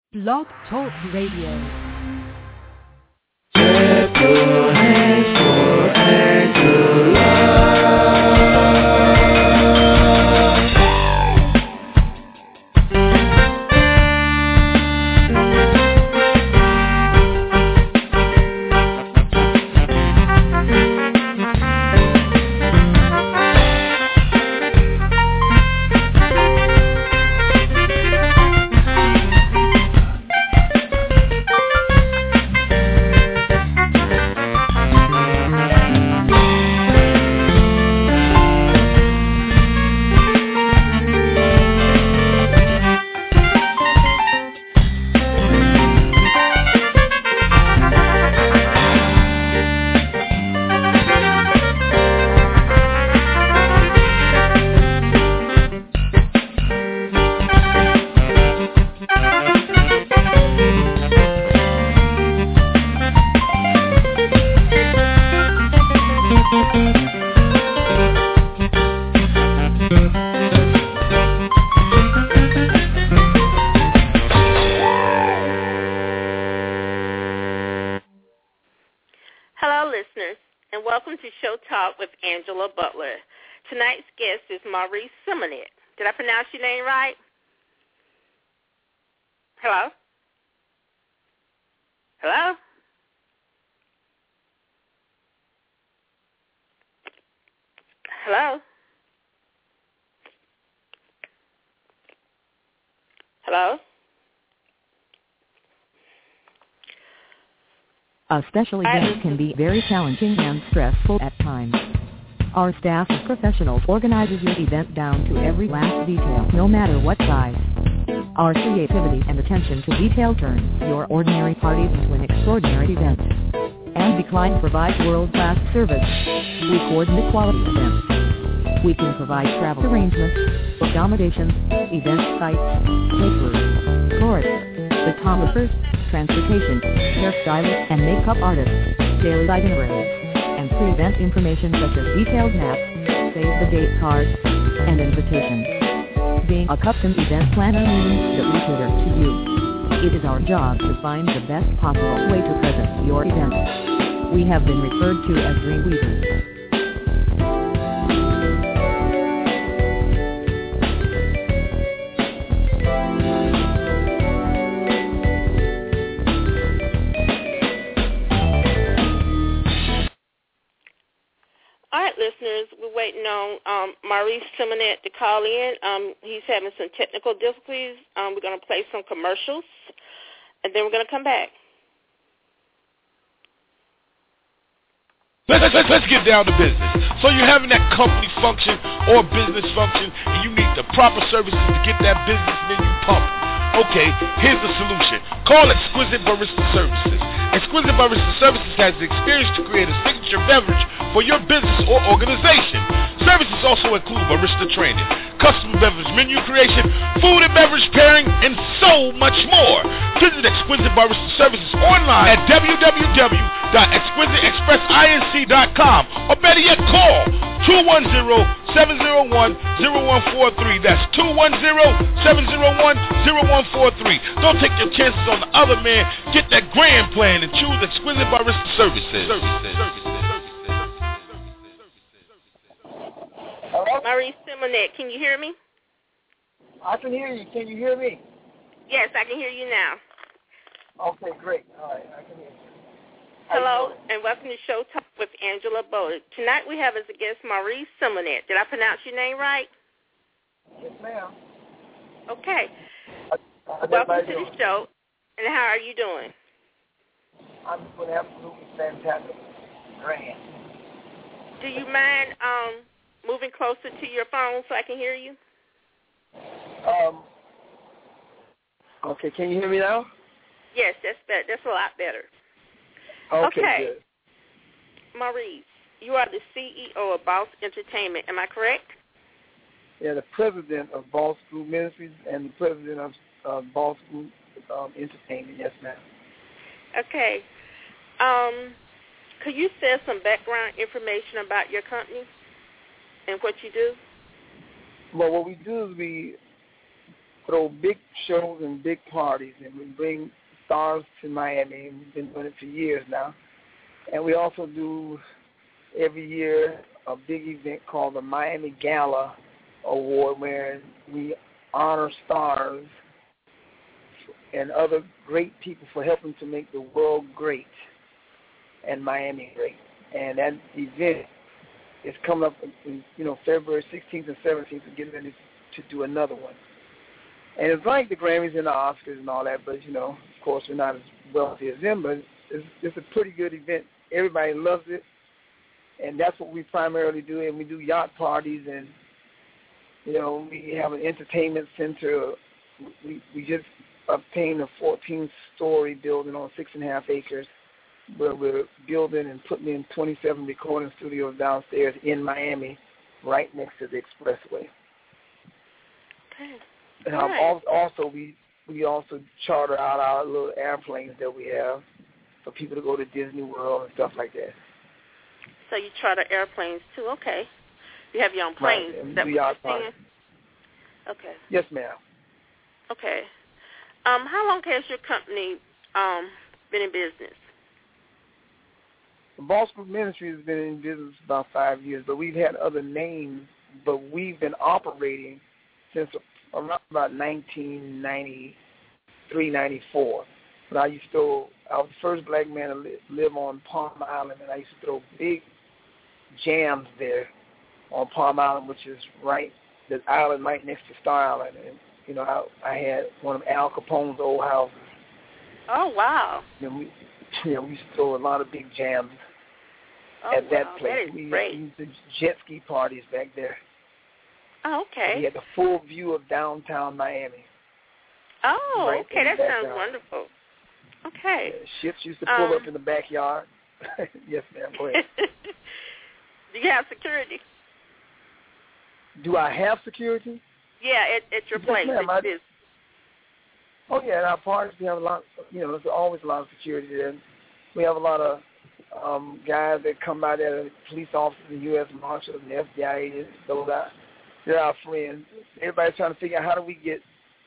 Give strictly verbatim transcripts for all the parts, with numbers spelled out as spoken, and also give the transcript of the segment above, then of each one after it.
Blog Talk Radio. Clap your hands for Angela. Angela Butler. Tonight's guest is Maurice Simonet. Did I pronounce your name right? Hello? Hello? Hello? Hello? A special event can be very challenging and stressful at times. Our staff of professionals organizes your event down to every last detail, no matter what size. Our creativity and attention to detail turns your ordinary parties into an extraordinary event. And Decline provides world-class service. We coordinate quality events. We can provide travel arrangements, accommodations, event sites, caterers, chorus, photographers, transportation, hairstylists and makeup artists, daily itineraries, and pre-event information such as detailed maps, save-the-date cards, and invitations. Being a custom event planner means that we cater to you. It is our job to find the best possible way to present your event. We have been referred to as Dreamweavers. Listeners, we're waiting on um, Maurice Simonet to call in. Um, he's having some technical difficulties. Um, we're going to play some commercials, and then we're going to come back. Let's, let's, let's get down to business. So you're having that company function or business function, and you need the proper services to get that business menu pumping. Okay, here's the solution. Call Exquisite Barista Services. Exquisite Barista Services has the experience to create a signature beverage for your business or organization. Services also include barista training, custom beverage menu creation, food and beverage pairing, and so much more. Visit Exquisite Barista Services online at w w w dot exquisite express inc dot com or better yet call two one zero, seven zero one, zero one four three. That's two one zero, seven zero one, zero one four three. Don't take your chances on the other man. Get that grand plan and choose Exquisite Barista Services. Services. Hello? Maurice Simonet, can you hear me? I can hear you. Can you hear me? Yes, I can hear you now. Okay, great. All right, I can hear you. Hello, and welcome to Show Talk with Angela Butler. Tonight we have as a guest Maurice Simonet. Did I pronounce your name right? Yes, ma'am. Okay. Uh, welcome to the show. And how are you doing? I'm doing absolutely fantastic. Grand. Do you mind um, moving closer to your phone so I can hear you? Um. Okay, can you hear me now? Yes, that's better. That's a lot better. Okay, okay. Good. Maurice, you are the C E O of Boss Entertainment. Am I correct? Yeah, the president of Boss Group Ministries and the president of uh, Boss Group um, Entertainment. Yes, ma'am. Okay. Um, could you share some background information about your company and what you do? Well, what we do is we throw big shows and big parties, and we bring stars to Miami, and we've been doing it for years now. And we also do every year a big event called the Miami Gala Award, where we honor stars and other great people for helping to make the world great and Miami great. And that event is coming up in, you know, February sixteenth and seventeenth. We're getting ready to do another one. And it's like the Grammys and the Oscars and all that, but, you know, of course, we're not as wealthy as them, but it's, it's a pretty good event. Everybody loves it, and that's what we primarily do. And we do yacht parties, and, you know, we have an entertainment center. We, we just obtained a fourteen-story building on six and a half acres where we're building and putting in twenty-seven recording studios downstairs in Miami right next to the expressway. Okay. And um, right. also, we we also charter out our little airplanes that we have for people to go to Disney World and stuff like that. So you charter airplanes too? Okay. You have your own planes. Right. Is that what you're saying? Okay. Yes, ma'am. Okay. Um, how long has your company um, been in business? The Boss Group Ministry has been in business about five years, but we've had other names, but we've been operating since around about nineteen ninety-three, ninety-four. But I used to, I was the first black man to live, live on Palm Island, and I used to throw big jams there on Palm Island, which is right, the island right next to Star Island. And, you know, I, I had one of Al Capone's old houses. Oh, wow. And we, you know, we used to throw a lot of big jams oh, at that wow. place. That is we great. used to jet ski parties back there. Oh, okay. We had the full view of downtown Miami. Oh, right okay. That sounds backyard. wonderful. Okay. Yeah, ships used to pull um, up in the backyard. Yes, ma'am. Go ahead. Do you have security? Do I have security? Yeah, at, at your Yes, place. ma'am, At I, oh, yeah, at our parties we have a lot, you know, there's always a lot of security there. We have a lot of um, guys that come by there, police officers, the U S Marshals, and the F B I agents, those are, they're our friends. Everybody's trying to figure out how do we get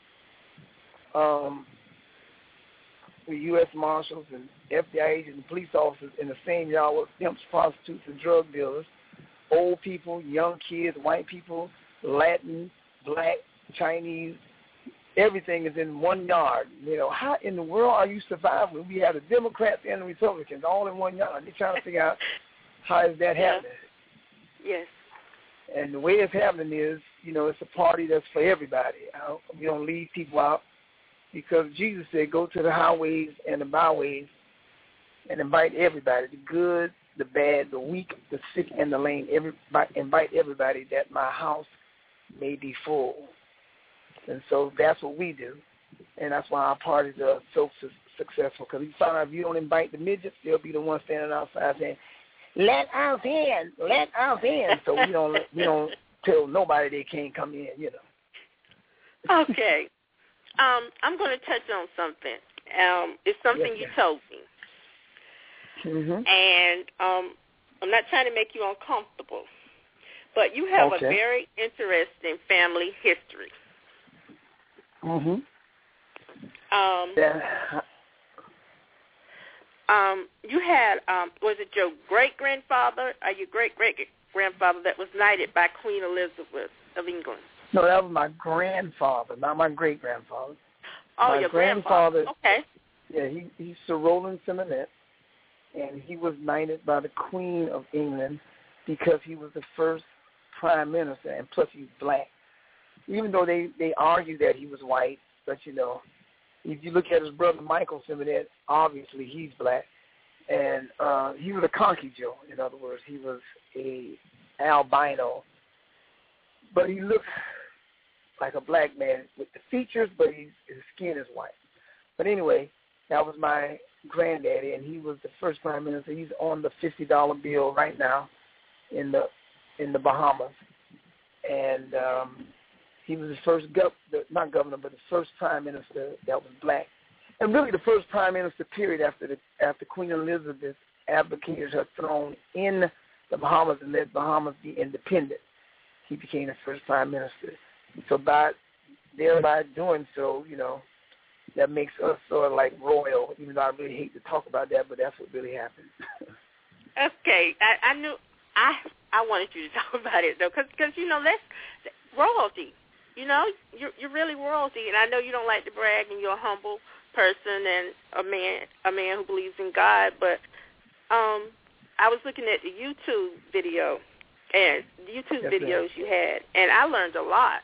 um, the U S Marshals and F B I agents and police officers in the same yard with pimps, prostitutes, and drug dealers, old people, young kids, white people, Latin, black, Chinese, everything is in one yard. You know, how in the world are you surviving? We have the Democrats and the Republicans all in one yard. They're trying to figure out how is that yeah. happening. Yes. And the way it's happening is, you know, it's a party that's for everybody. I don't, we don't leave people out because Jesus said, go to the highways and the byways and invite everybody, the good, the bad, the weak, the sick, and the lame. Everybody, invite everybody that my house may be full. And so that's what we do. And that's why our parties are so su- successful. Because you find out if you don't invite the midgets, they'll be the ones standing outside saying, let us in, let us in. So we don't we don't tell nobody they can't come in, you know. Okay. Um, I'm going to touch on something. Um, it's something yes, you told me. Mm-hmm. And um, I'm not trying to make you uncomfortable, but you have okay. a very interesting family history. Mm-hmm. Um, yeah. um, you had, um, was it your great-grandfather or your great-great-grandfather that was knighted by Queen Elizabeth of England? No, that was my grandfather, not my great-grandfather. Oh, my your grandfather. grandfather. Okay. Yeah, he, he's Sir Roland Simonette, and he was knighted by the Queen of England because he was the first prime minister, and plus he's black. Even though they, they argue that he was white, but, you know, if you look at his brother Michael Simonette, obviously he's black. And uh, he was a conky-Joe, in other words. He was a albino. But he looked like a black man with the features, but he's, his skin is white. But anyway, that was my granddaddy, and he was the first prime minister. He's on the fifty dollar bill right now in the in the Bahamas. And um, he was the first, gov- not governor, but the first prime minister that was black. And really the first prime minister, period, after the after Queen Elizabeth abdicated her throne in the Bahamas and let Bahamas be independent. He became the first prime minister. So by thereby doing so, you know, that makes us sort of like royal, even though I really hate to talk about that, but that's what really happened. Okay, I, I knew I I wanted you to talk about it though, because you know that's royalty. You know, you're you're really royalty, and I know you don't like to brag, and you're a humble person and a man a man who believes in God. But um, I was looking at the YouTube video and the YouTube yes, videos ma'am. you had, and I learned a lot.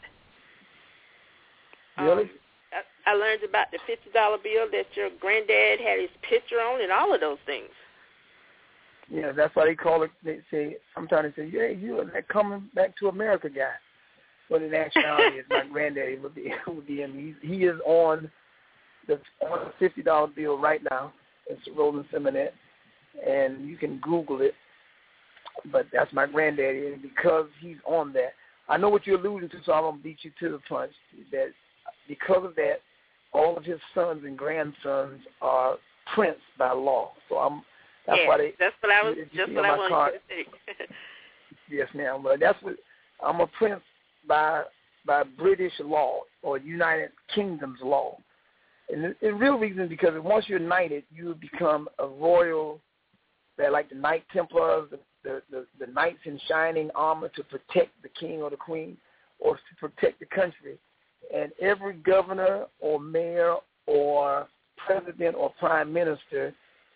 Really? Um, I, I learned about the fifty dollar bill that your granddad had his picture on, and all of those things. Yeah, that's why they call it. They say sometimes they say, "Yeah, you're that coming back to America guy." But in actuality, it's my granddaddy would be would be him. He, he is on the on the fifty dollar bill right now. It's Roland Simonet, and you can Google it. But that's my granddaddy, and because he's on that, I know what you're alluding to, so I'm gonna beat you to the punch. That because of that, all of his sons and grandsons are prince by law. So I'm. That's yeah, why they. That's what I was. Just what I wanted card, you to say. Yes, ma'am. But that's what I'm a prince by by British law or United Kingdom's law, and the, the real reason is because once you're knighted, you become a royal. They're like the Knight Templars, the, the the the knights in shining armor to protect the king or the queen, or to protect the country. And every governor or mayor or president or prime minister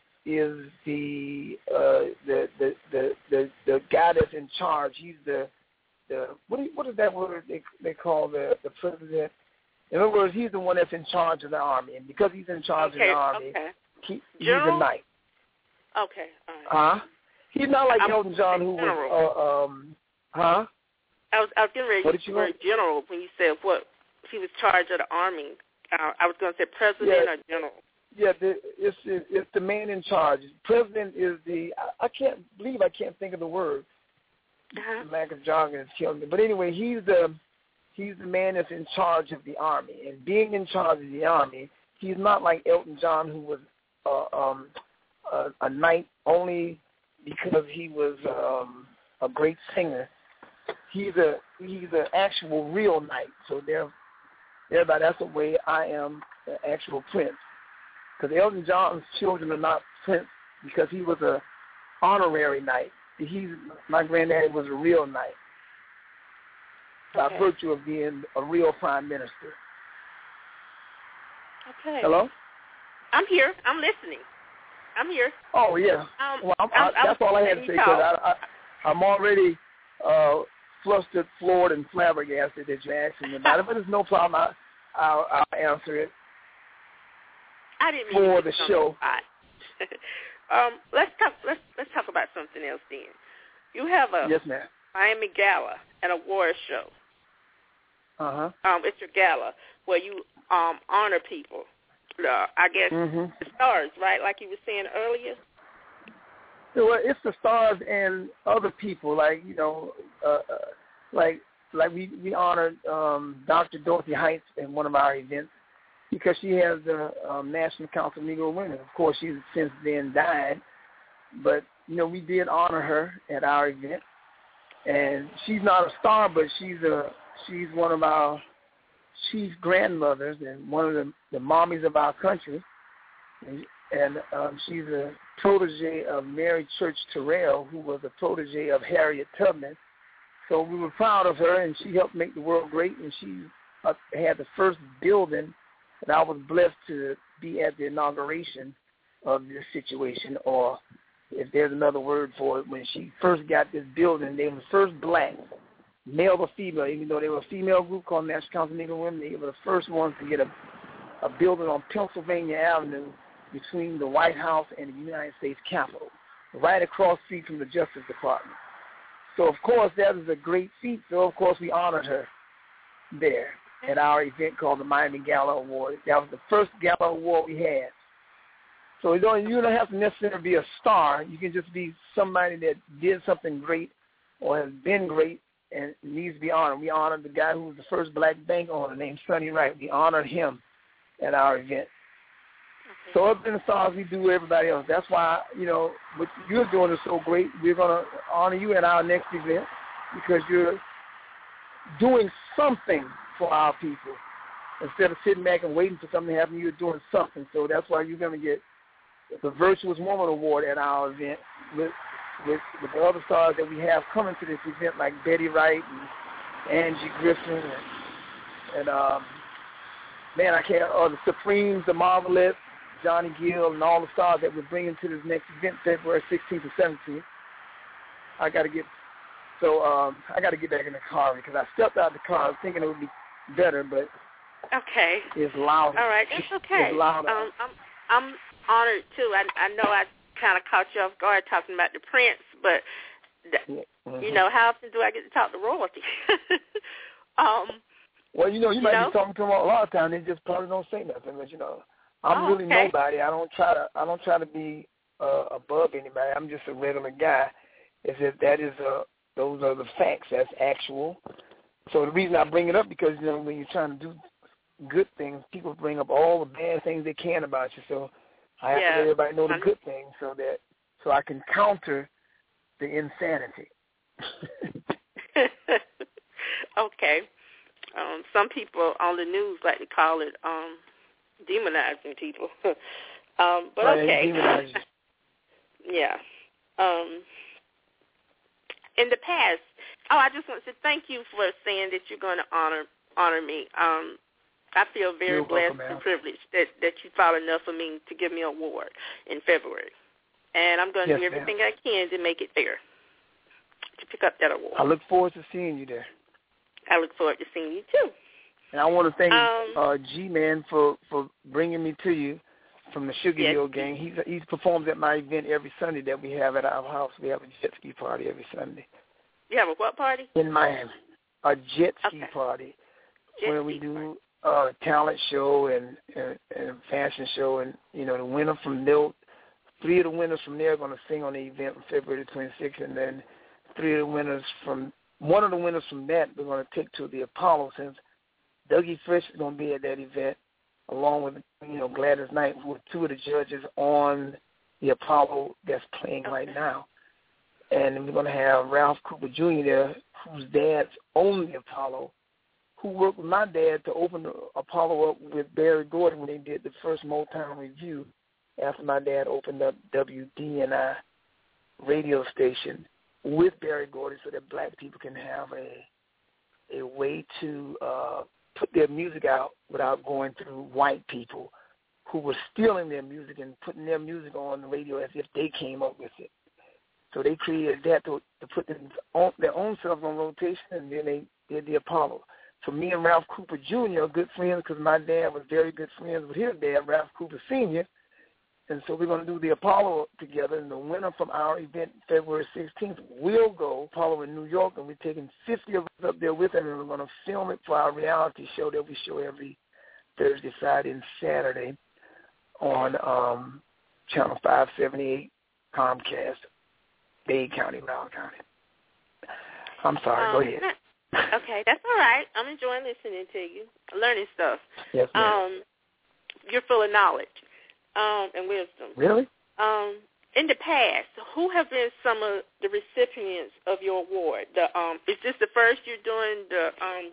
is the uh, the, the the the the guy that's in charge. He's the the what do you, what is that word they they call the the president? In other words, he's the one that's in charge of the army, and because he's in charge okay, of the army, okay. he, he's General? a knight. Okay, all right. Huh? He's not like I'm Elton John, who general. was uh, um huh? I was I was getting ready What to did use you the word general when you said what he was charged of the army. Uh, I was going to say president Yeah. or general. Yeah, the, it's it's the man in charge. President is the I, I can't believe I can't think of the word. Uh-huh. The lack of jargon is killing me. But anyway, he's the he's the man that's in charge of the army, and being in charge of the army, he's not like Elton John, who was uh, um, a, a knight only because he was um, a great singer. He's a he's an actual real knight. So there, thereby that's the way I am an actual prince. Because Elton John's children are not prince because he was a honorary knight. He's my granddad was a real knight by Okay. virtue of being a real prime minister. Okay. Hello? I'm here. I'm listening. I'm here. Oh yeah. Um, Well, I'm, I'm, I, that's all I had to say because I, I, I'm already uh, flustered, floored, and flabbergasted that you're asking me about it. But there's no problem. I, I'll, I'll answer it. I didn't mean for to the show. um, let's talk. Let's let's talk about something else then. You have a yes, ma'am. Miami Gala, an award show. Uh huh. Um, it's your gala where you um honor people. Uh, I guess mm-hmm. the stars, right? Like you were saying earlier. Well, it's the stars and other people, like you know, uh, uh, like like we we honored um, Doctor Dorothy Heights in one of our events. Because she has the um, National Council of Negro Women. Of course, she's since then died. But, you know, we did honor her at our event. And she's not a star, but she's a she's one of our chief grandmothers and one of the, the mommies of our country. And, and um, she's a protege of Mary Church Terrell, who was a protege of Harriet Tubman. So we were proud of her, and she helped make the world great. And she uh, had the first building. And I was blessed to be at the inauguration of this situation, or if there's another word for it, when she first got this building, they were the first black, male or female, even though they were a female group called National Council of Negro Women, they were the first ones to get a, a building on Pennsylvania Avenue between the White House and the United States Capitol, right across the street from the Justice Department. So, of course, that was a great feat, so, of course, we honored her there at our event called the Miami Gala Award. That was the first Gala Award we had. So you don't, you don't have to necessarily be a star. You can just be somebody that did something great or has been great and needs to be honored. We honored the guy who was the first black bank owner named Sonny Wright. We honored him at our event. Okay. So other than the stars, we do everybody else. That's why, you know, what you're doing is so great. We're going to honor you at our next event because you're doing something for our people. instead of sitting back and waiting for something to happen, you're doing something. So that's why you're going to get the Virtuous Woman Award at our event with, with with the other stars that we have coming to this event, like Betty Wright and Angie Griffin and, and um, man, I can't, uh, the Supremes, the Marvelettes, Johnny Gill, and all the stars that we're bringing to this next event, February sixteenth and seventeenth. I got to get, so um, I got to get back in the car because I stepped out of the car thinking it would be better, but okay, it's loud. All right, that's okay. It's loud. Um, I'm I'm honored too. I I know I kind of caught you off guard talking about the Prince, but the, mm-hmm. you know, how often do I get to talk to royalty? um, well, you know, you, you might know? be talking to them a lot of times. They just probably don't say nothing, but you know, I'm oh, really okay. nobody. I don't try to. I don't try to be uh, above anybody. I'm just a regular guy. Is that that is uh those are the facts. That's actual. So the reason I bring it up because you know when you're trying to do good things, people bring up all the bad things they can about you. So I have yeah. to let everybody know the good things so that so I can counter the insanity. Okay. Um, some people on the news like to call it um, demonizing people. um, but right, okay. Yeah. Um, in the past, oh, I just want to thank you for saying that you're going to honor honor me. Um, I feel very You're blessed welcome, and privileged that, that you thought enough of me to give me an award in February. And I'm going to yes, do everything ma'am. I can to make it fair, to pick up that award. I look forward to seeing you there. I look forward to seeing you, too. And I want to thank um, uh, G-Man for, for bringing me to you from the Sugarhill yes. gang. He's, he performs at my event every Sunday that we have at our house. We have a jet ski party every Sunday. You have a what party? In Miami. A jet ski okay. party jet where ski we do party. uh, a talent show and, and, and fashion show. And, you know, the winner from there, three of the winners from there are going to sing on the event on February twenty-sixth. And then three of the winners from, one of the winners from that we're going to take to the Apollo since Dougie Fresh is going to be at that event along with, you know, Gladys Knight, who are two of the judges on the Apollo that's playing okay. right now. And we're going to have Ralph Cooper Junior there, whose dad's owned the Apollo, who worked with my dad to open the Apollo up with Barry Gordy when they did the first Motown review after my dad opened up W D N I radio station with Barry Gordy so that black people can have a a way to uh, put their music out without going through white people who were stealing their music and putting their music on the radio as if they came up with it. So they created that to, to put them on, their own selves on rotation, and then they did the Apollo. So me and Ralph Cooper Junior are good friends because my dad was very good friends with his dad, Ralph Cooper Senior And so we're going to do the Apollo together, and the winner from our event February sixteenth will go Apollo in New York, and we're taking fifty of us up there with him, and we're going to film it for our reality show that we show every Thursday, Friday, and Saturday on um, Channel five seventy-eight Comcast, Dade County, Broward County. I'm sorry, um, go ahead. Okay, that's all right. I'm enjoying listening to you, learning stuff. Yes, ma'am. Um, you're full of knowledge um, and wisdom. Really? Um, in the past, who have been some of the recipients of your award? The um, is this the first you're doing the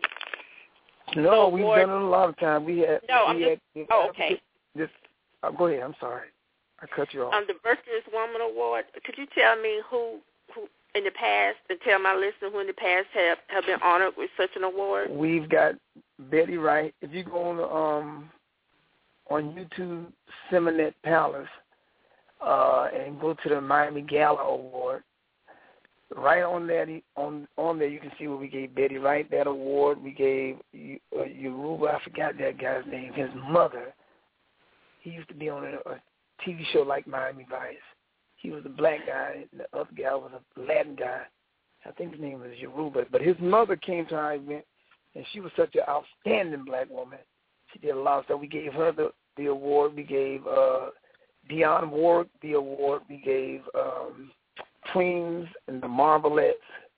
um? No, the we've award? done it a lot of times. We had. No, we I'm had, just. Oh, okay. This. Uh, go ahead. I'm sorry. I cut you off. Um, the Virtuous Woman Award. Could you tell me who who in the past, and tell my listeners who in the past have have been honored with such an award? We've got Betty Wright. If you go on um on YouTube, Simonet Palace, uh, and go to the Miami Gala Award, right on that on on there you can see where we gave Betty Wright that award. We gave uh, Yoruba. I forgot that guy's name. His mother. He used to be on a, a T V show like Miami Vice. He was a black guy, and the other guy was a Latin guy. I think his name was Yoruba. But his mother came to our event, and she was such an outstanding black woman. She did a lot of stuff. We gave her the, the award. We gave uh, Dionne Warwick the award. We gave um, Queens and the Marvelettes.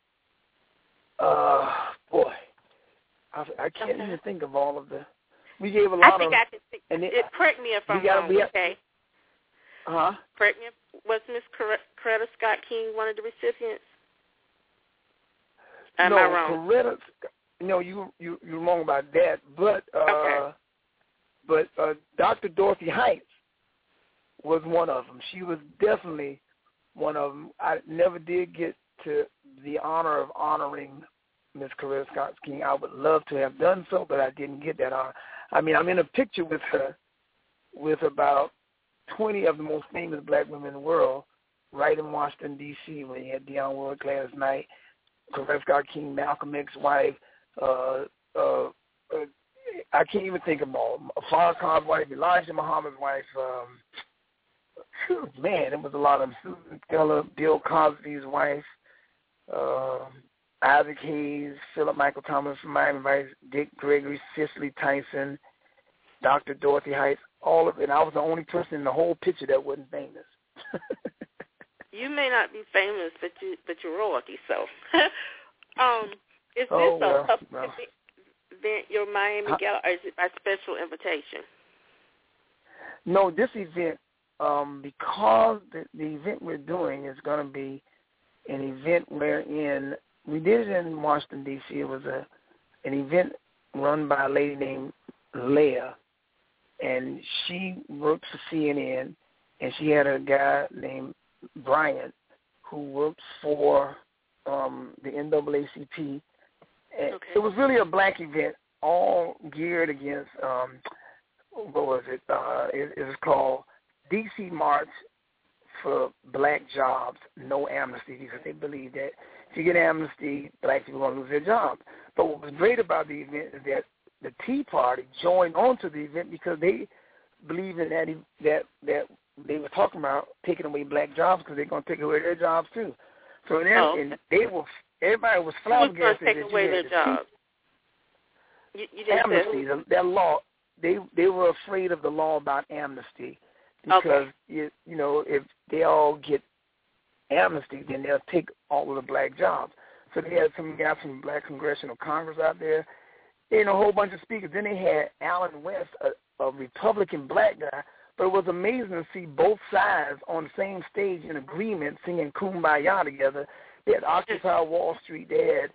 Uh, boy, I, I can't okay. even think of all of the. We gave a lot I think of. I can think. And it, it, correct me if I'm gotta, wrong. we, Okay. Uh-huh. Correct me if, was Miss Coretta Scott King one of the recipients? Am no, I wrong? Coretta, no, you you you're wrong about that. But uh, okay. but uh, Doctor Dorothy Heights was one of them. She was definitely one of them. I never did get to the honor of honoring Miss Coretta Scott King. I would love to have done so, but I didn't get that honor. I mean, I'm in a picture with her with about twenty of the most famous black women in the world right in Washington, D C, when you had Dionne Warwick, Gladys Knight, Coretta Scott King, Malcolm X's wife, uh, uh, uh, I can't even think of them all. Farrakhan's wife, Elijah Muhammad's wife, um, whew, man, it was a lot of them. Susan Keller, Bill Cosby's wife, uh, Isaac Hayes, Philip Michael Thomas from Miami Vice, Dick Gregory, Cicely Tyson, Doctor Dorothy Heights, all of it. And I was the only person in the whole picture that wasn't famous. You may not be famous, but you but you're royalty. So, um, is this oh, well, a public well. event, your Miami huh? Gala, or is it by special invitation? No, this event, um, because the, the event we're doing is going to be an event wherein we did it in Washington, D C. It was a an event run by a lady named Leah, and she worked for C N N, and she had a guy named Bryant who worked for um, the N double A C P. And okay. It was really a black event, all geared against, um, what was it? Uh, it, it was called D C March for Black Jobs, No Amnesty, because they believe that if you get amnesty, black people are going to lose their jobs. But what was great about the event is that the Tea Party joined onto the event because they believe in that that that they were talking about taking away black jobs because they're going to take away their jobs too. So then, oh, okay. and they were everybody was flabbergasted that you away their the jobs. You, you didn't amnesty, the, that law. They they were afraid of the law about amnesty because okay. you, you know if they all get amnesty, then they'll take all of the black jobs. So they had some guys from Black Congressional Congress out there, and a whole bunch of speakers. Then they had Alan West, a, a Republican black guy. But it was amazing to see both sides on the same stage in agreement singing Kumbaya together. They had Occupy Wall Street. They had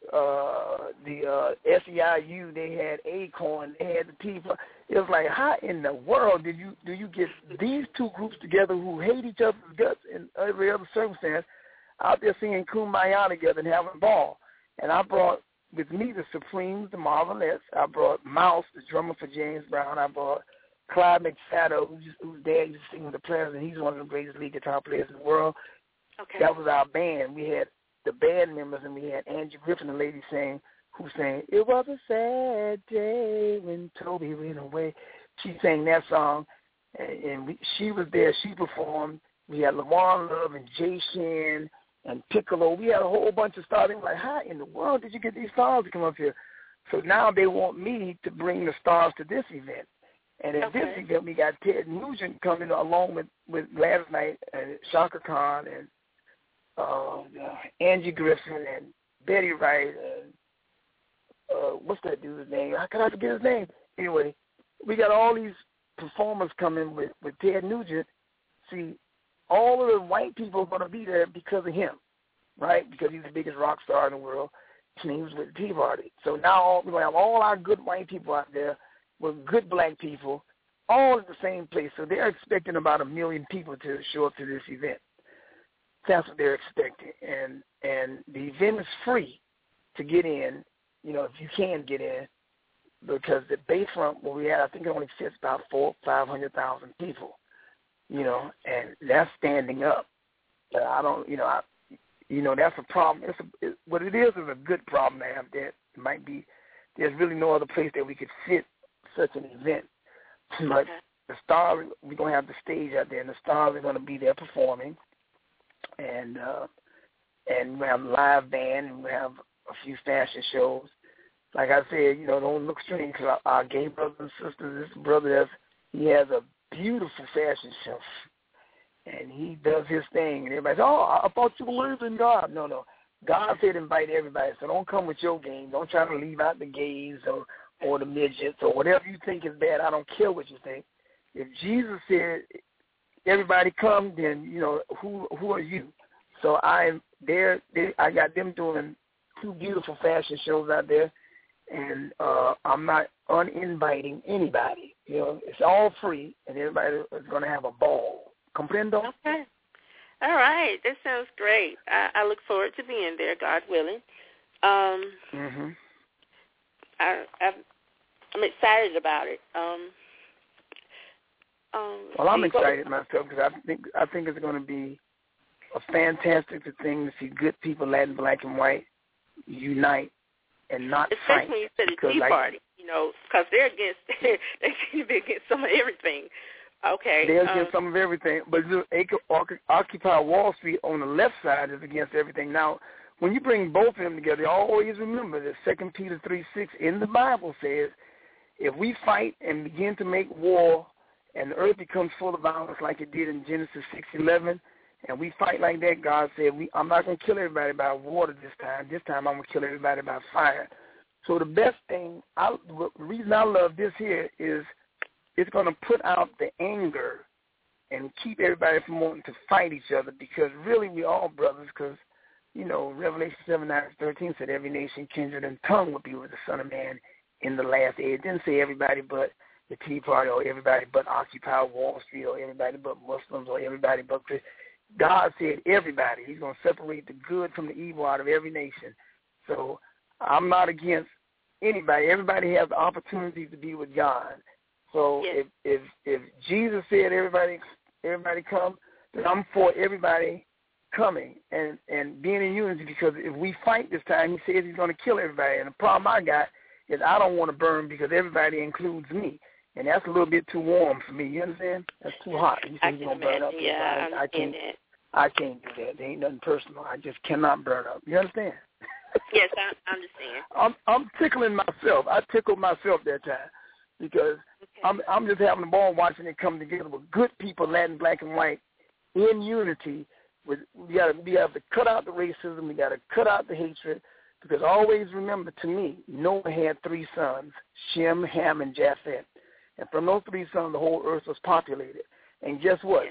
uh, the uh, S E I U. They had Acorn. They had the people. It was like, how in the world did you do you get these two groups together who hate each other's guts in every other circumstance out there singing Kumbaya together and having a ball? And I brought with me the Supremes, the Marvelettes. I brought Mouse, the drummer for James Brown. I brought Clyde McFadden, who's, whose dad used to sing with the players, and he's one of the greatest lead guitar players in the world. Okay. That was our band. We had the band members, and we had Angie Griffin, the lady sang, who sang, "It was a sad day when Toby went away." She sang that song, and, and we, she was there. She performed. We had Lamar Love and Jay Shin and Piccolo. We had a whole bunch of stars. They were like, how in the world did you get these stars to come up here? So now they want me to bring the stars to this event. And at okay. this event, we got Ted Nugent coming along with, with Gladys Knight and Shaka Khan and uh, uh, Angie Griffin and Betty Wright and uh, what's that dude's name? How can I forget his name? Anyway, we got all these performers coming with, with Ted Nugent. See, all of the white people are going to be there because of him, right? Because he's the biggest rock star in the world. And he was with the Tea Party. So now we're going to have all our good white people out there with good black people, all at the same place. So they're expecting about a million people to show up to this event. That's what they're expecting. And and the event is free to get in, you know, if you can get in, because the Bayfront, where we had, I think it only fits about four, five hundred thousand people, you know, and that's standing up. Uh, I don't, you know, I, you know, that's a problem. It's a, it, what it is is a good problem to have. That it might be, there's really no other place that we could fit such an event. But okay. the stars, we're going to have the stage out there, and the stars are going to be there performing. And uh, and we have a live band, and we have a few fashion shows. Like I said, you know, don't look strange because our, our gay brothers and sisters, this brother, has, he has a beautiful fashion show. And he does his thing. And everybody says, oh, I thought you believed in God. No, no. God said invite everybody, so don't come with your game. Don't try to leave out the gays or or the midgets or whatever you think is bad. I don't care what you think. If Jesus said everybody come, then, you know, who who are you? So I'm there. I got them doing two beautiful fashion shows out there, and uh, I'm not uninviting anybody. You know, it's all free, and everybody is going to have a ball. Comprendo? Okay. All right. That sounds great. I, I look forward to being there, God willing. Um, mm-hmm. I, I'm, I'm excited about it. Um, um, well, I'm excited myself because I think I think it's going to be a fantastic thing to see good people, Latin, black, and white, unite and not Especially fight. Especially when you said the Tea like, Party, you know, because they're against, they seem to be against some of everything. Okay. They're um, against some of everything. But Occupy Wall Street on the left side is against everything. Now, when you bring both of them together, always remember that Second Peter three six in the Bible says, if we fight and begin to make war and the earth becomes full of violence like it did in Genesis six eleven, and we fight like that, God said, we, I'm not going to kill everybody by water this time. This time I'm going to kill everybody by fire. So the best thing, I, the reason I love this here is it's going to put out the anger and keep everybody from wanting to fight each other, because really we all brothers, because, you know, Revelation seven, nine, thirteen said every nation, kindred, and tongue will be with the Son of Man in the last day. It didn't say everybody but the Tea Party or everybody but Occupy Wall Street or everybody but Muslims or everybody but Christians. God said everybody. He's going to separate the good from the evil out of every nation. So I'm not against anybody. Everybody has the opportunity to be with God. So yes. if, if if Jesus said everybody everybody come, then I'm for everybody coming and, and being in unity, because if we fight this time, he says he's going to kill everybody. And the problem I got is I don't want to burn because everybody includes me. And that's a little bit too warm for me. You understand? That's too hot. He said he's going to burn up. Yeah, I, I can't. That. I can't do that. There ain't nothing personal. I just cannot burn up. You understand? Yes, I understand. I'm I'm tickling myself. I tickled myself that time because okay. I'm I'm just having a ball watching it come together with good people, Latin, black, and white, in unity. With we got we have to cut out the racism. We got to cut out the hatred. Because always remember, to me, Noah had three sons, Shem, Ham, and Japheth. And from those three sons, the whole earth was populated. And guess what?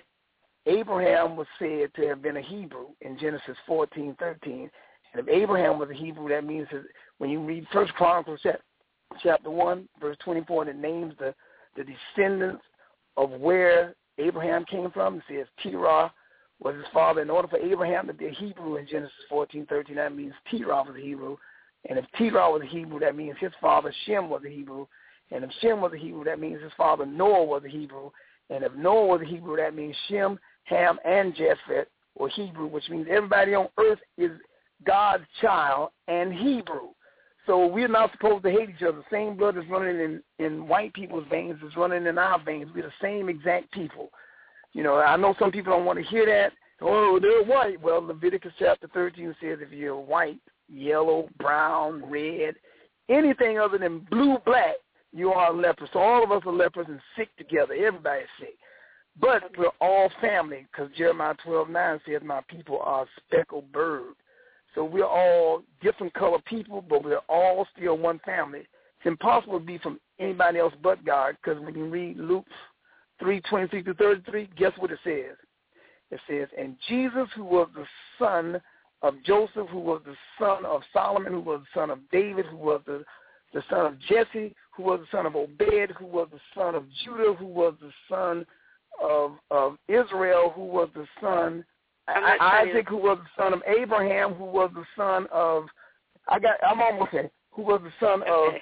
Abraham was said to have been a Hebrew in Genesis fourteen thirteen. And if Abraham was a Hebrew, that means that when you read First Chronicles chapter one, verse twenty-four, it names the, the descendants of where Abraham came from. It says Terah was his father. In order for Abraham to be a Hebrew in Genesis fourteen thirteen, that means Terah was a Hebrew. And if Terah was a Hebrew, that means his father Shem was a Hebrew. And if Shem was a Hebrew, that means his father Noah was a Hebrew. And if Noah was a Hebrew, that means Shem, Ham, and Japheth were Hebrew, which means everybody on earth is God's child and Hebrew. So we're not supposed to hate each other. The same blood is running in, in white people's veins is running in our veins. We're the same exact people. You know, I know some people don't want to hear that. Oh, they're white. Well, Leviticus chapter thirteen says if you're white, yellow, brown, red, anything other than blue, black, you are a leper. So all of us are lepers and sick together. Everybody's sick. But we're all family, because Jeremiah twelve nine says my people are speckled birds. So we're all different colored people, but we're all still one family. It's impossible to be from anybody else but God, because when you read Luke three twenty-three through thirty-three, guess what it says? It says, and Jesus, who was the son of Joseph, who was the son of Solomon, who was the son of David, who was the, the son of Jesse, who was the son of Obed, who was the son of Judah, who was the son of, of Israel, who was the son Isaac, who was the son of Abraham, who was the son of I got I'm almost there, who was the son of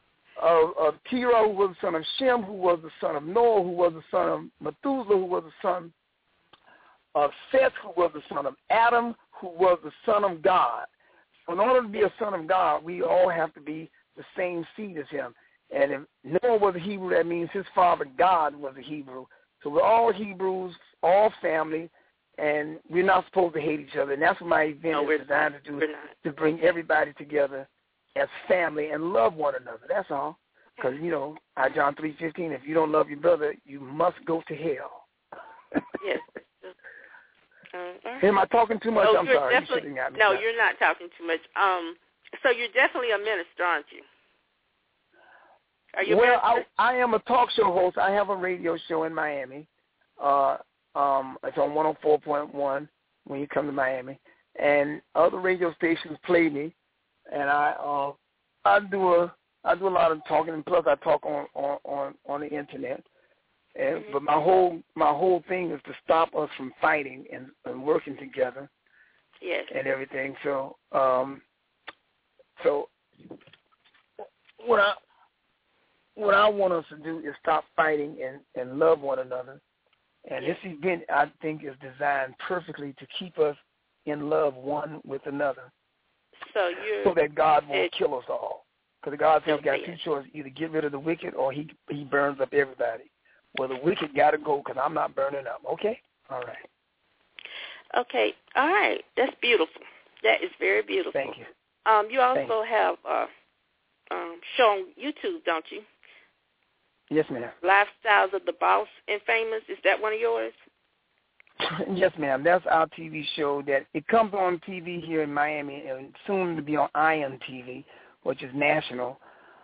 of, of Terah, who was the son of Shem, who was the son of Noah, who was the son of Methuselah, who was the son of Seth, who was the son of Adam, who was the son of God. So in order to be a son of God, we all have to be the same seed as him. And if Noah was a Hebrew, that means his father God was a Hebrew. So we're all Hebrews, all family, and we're not supposed to hate each other. And that's what my event no, is designed to do, to bring everybody together as family and love one another. That's all. Because, you know, John three fifteen, if you don't love your brother, you must go to hell. Yes. Uh, Am I talking too much? No, I'm sorry. You me no, you're not talking too much. Um, so you're definitely a minister, aren't you? Are you well, I, I am a talk show host. I have a radio show in Miami. Uh, um, it's on one oh four point one when you come to Miami. And other radio stations play me. And I uh, I do a I do a lot of talking, and plus I talk on on on, on the internet. And mm-hmm. but my whole my whole thing is to stop us from fighting and, and working together. Yes. And everything. So um, so what I what I want us to do is stop fighting and, and love one another. And yes. this event, I think, is designed perfectly to keep us in love one with another. So you so that God won't kill us all. Because God says okay. you got two choices: either get rid of the wicked or he he burns up everybody. Well, the wicked got to go because I'm not burning up. Okay? All right. Okay. All right. That's beautiful. That is very beautiful. Thank you. Um, you also you. have a um, show on YouTube, don't you? Yes, ma'am. Lifestyles of the Boss and Famous. Is that one of yours? Yes, ma'am. That's our T V show. That it comes on T V here in Miami and soon to be on Ion T V, which is national.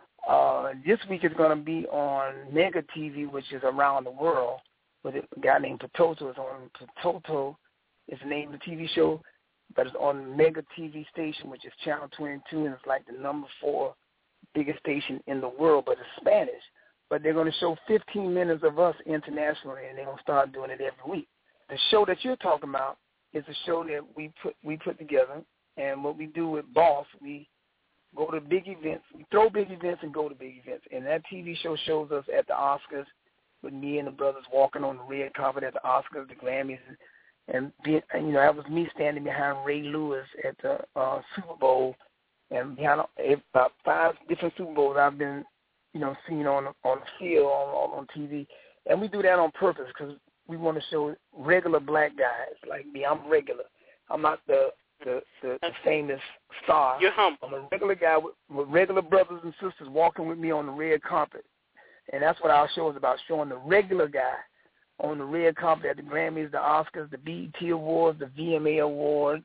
Uh, this week it's going to be on Mega T V, which is around the world, with a guy named Pototo. It's on Pototo is the name of the T V show, but it's on Mega T V station, which is Channel twenty-two, and it's like the number four biggest station in the world, but it's Spanish. But they're going to show fifteen minutes of us internationally, and they're going to start doing it every week. The show that you're talking about is a show that we put we put together, and what we do with Boss, we go to big events, we throw big events and go to big events. And that T V show shows us at the Oscars with me and the brothers walking on the red carpet at the Oscars, the Grammys, and, and, being, and you know, that was me standing behind Ray Lewis at the uh, Super Bowl, and behind about five different Super Bowls I've been, you know, seen on on the field, on, on T V. And we do that on purpose because we want to show regular black guys like me. I'm regular. I'm not the the, the, the famous star. You're humble. I'm a regular guy with, with regular brothers and sisters walking with me on the red carpet. And that's what our show is about, showing the regular guy on the red carpet at the Grammys, the Oscars, the B E T Awards, the V M A Awards,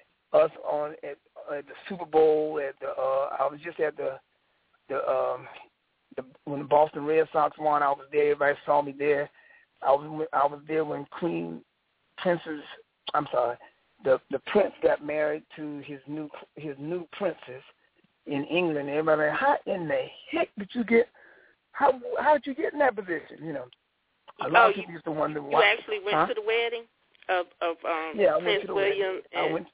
us on at, at the Super Bowl. At the uh, I was just at the the um the when the Boston Red Sox won. I was there. Everybody saw me there. I was I was there when Queen Princess. I'm sorry. The the prince got married to his new his new princess in England. Everybody like, how in the heck did you get? How how did you get in that position? You know, a lot oh, of people you, used to wonder you why. You actually went huh? to the wedding of of um, yeah, I Prince went to the William. wedding. And I went.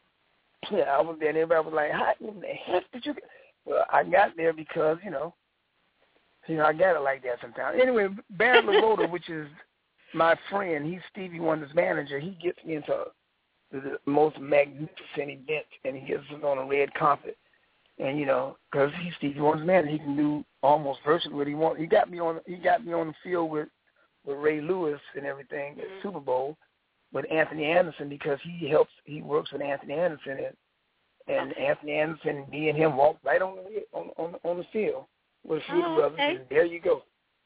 Yeah, I was there. And everybody was like, how in the heck did you get? Well, I got there because you know, you know, I got it like that sometimes. Anyway, Barry LaRota, which is my friend, he's Stevie Wonder's manager. He gets me into the most magnificent event, and he gets us on a red carpet. And you know, because he's Stevie Wonder's manager, he can do almost virtually what he wants. He got me on. He got me on the field with, with Ray Lewis and everything at mm-hmm. Super Bowl with Anthony Anderson because he helps. He works with Anthony Anderson, and, and okay. Anthony Anderson, me and him walked right on the on on, on the field with a few oh, of the brothers, okay. and there you go.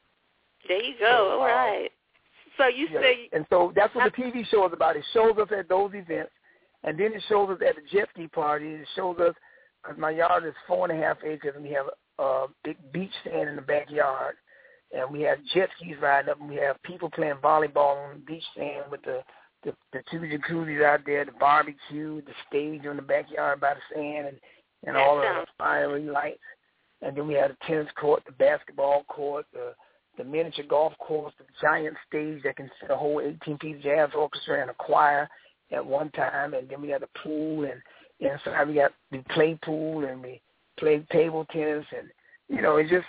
There you go. So, All uh, right. So you yeah. say, and so that's what the T V show is about. It shows us at those events, and then it shows us at the jet ski party. It shows us, because my yard is four and a half acres, and we have a big beach stand in the backyard, and we have jet skis riding up, and we have people playing volleyball on the beach stand with the the, the two jacuzzis out there, the barbecue, the stage on the backyard by the sand, and, and all the fiery lights. And then we had a tennis court, the basketball court, the the miniature golf course, the giant stage that can fit a whole eighteen-piece jazz orchestra and a choir at one time. And then we had a pool, and inside we got we played pool and we played table tennis, and you know, it's just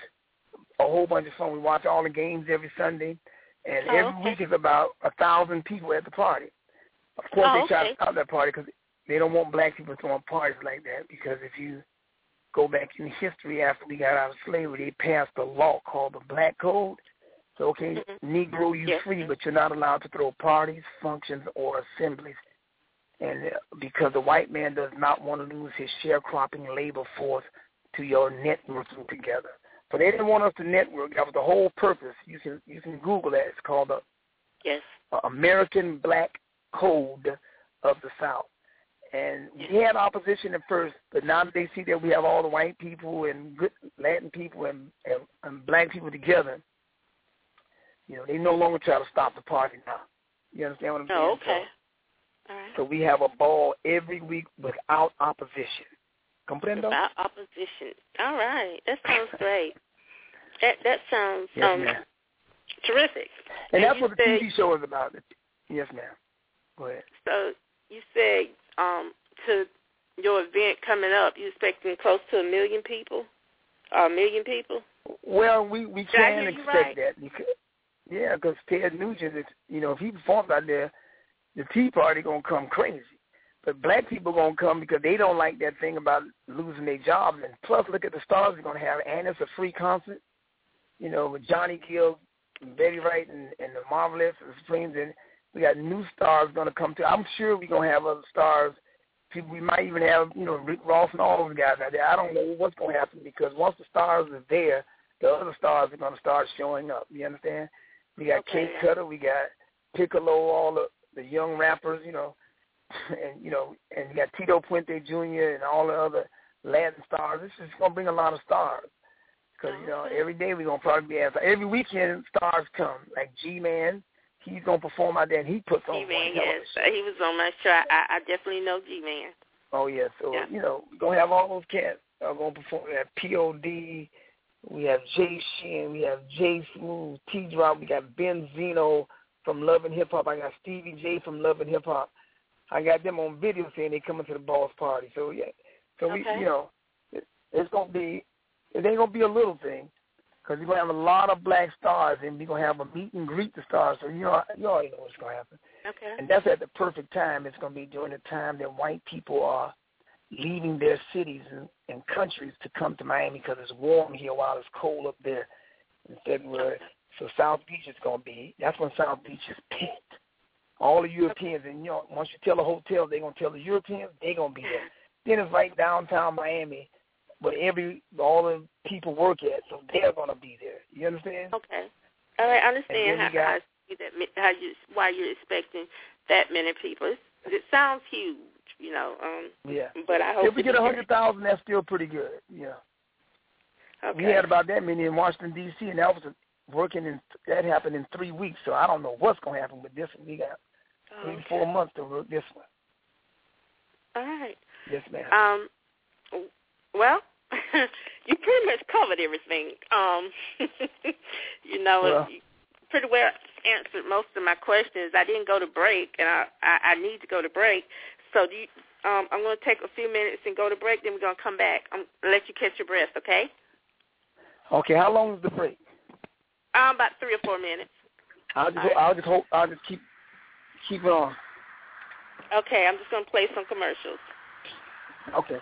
a whole bunch of fun. We watch all the games every Sunday, and oh, every okay. week is about a thousand people at the party. Of course, oh, they try okay. to stop that party because they don't want black people throwing parties like that. Because if you go back in history, after we got out of slavery, they passed a law called the Black Code. So, okay, mm-hmm. Negro, you yes. free, but you're not allowed to throw parties, functions, or assemblies. And uh, because the white man does not want to lose his sharecropping labor force to your networking together. So they didn't want us to network. That was the whole purpose. You can you can Google that. It's called the yes. uh, American Black Code of the South. And we had opposition at first, but now that they see that we have all the white people and good Latin people and, and, and black people together, you know, they no longer try to stop the party now. You understand what I'm saying? Oh, okay. So, all right. so we have a ball every week without opposition, Comprendo? About opposition. All right. That sounds great. That that sounds yes, um, ma'am. terrific. And, and that's what the said, T V show is about. Yes, ma'am. Go ahead. So you said um, to your event coming up, you expecting close to a million people? Or a million people? Well, we, we Did can expect right? that. You could, yeah, because Ted Nugent, is, you know, if he performs out there, the Tea Party going to come crazy. But black people going to come because they don't like that thing about losing their jobs. And plus, look at the stars we're going to have. And it's a free concert, you know, with Johnny Gill, and Betty Wright, and, and the Marvelous, and the Supremes. And we got new stars going to come to. I'm sure we're going to have other stars. People, we might even have, you know, Rick Ross and all those guys out there. I don't know what's going to happen because once the stars are there, the other stars are going to start showing up. You understand? We got okay. Kate Cutter, we got Piccolo, all the, the young rappers, you know, and, you know, and we got Tito Puente Junior and all the other Latin stars. This is going to bring a lot of stars because, you know, every day we're going to probably be asked. Every weekend stars come, like G-Man. He's going to perform out there, and he puts on G-Man, yes. He was on my show. I, I definitely know G-Man. Oh, yeah. So, yeah. you know, we're going to have all those cats are going to perform. We have P O D. We have Jay Shin. We have Jay Smooth, T-Drop. We got Ben Zeno from Love and Hip Hop. I got Stevie J from Love and Hip Hop. I got them on video saying they coming to the boss party. So, yeah. So, okay. we, you know, it, it's going to be, it ain't going to be a little thing. Because we're going to have a lot of black stars, and we're going to have a meet and greet the stars. So you, know, you already know what's going to happen. Okay. And that's at the perfect time. It's going to be during the time that white people are leaving their cities and, and countries to come to Miami because it's warm here while it's cold up there in February. Okay. So South Beach is going to be, that's when South Beach is picked. All the Europeans, and, you know, once you tell a hotel, they're going to tell the Europeans, they're going to be there. Then it's right downtown Miami, but every all the people work at, so they're gonna be there. You understand? Okay. All right. I understand how, got, how, that, how you why you're expecting that many people. It's, it sounds huge, you know. Um, yeah. But I hope if we get a hundred thousand, that's still pretty good. Yeah. Okay. We had about that many in Washington D C, and that was working in that happened in three weeks. So I don't know what's gonna happen with this one. We got oh, three, okay. four months to work this one. All right. Yes, ma'am. Um. Well, you pretty much covered everything. Um, you know, well, you pretty well answered most of my questions. I didn't go to break, and I, I, I need to go to break. So do you, um, I'm going to take a few minutes and go to break, then we're going to come back. I'm going to let you catch your breath, okay? Okay, how long is the break? Um, about three or four minutes. I'll just, right. I'll just hope, I'll just keep, keep it on. Okay, I'm just going to play some commercials. Okay.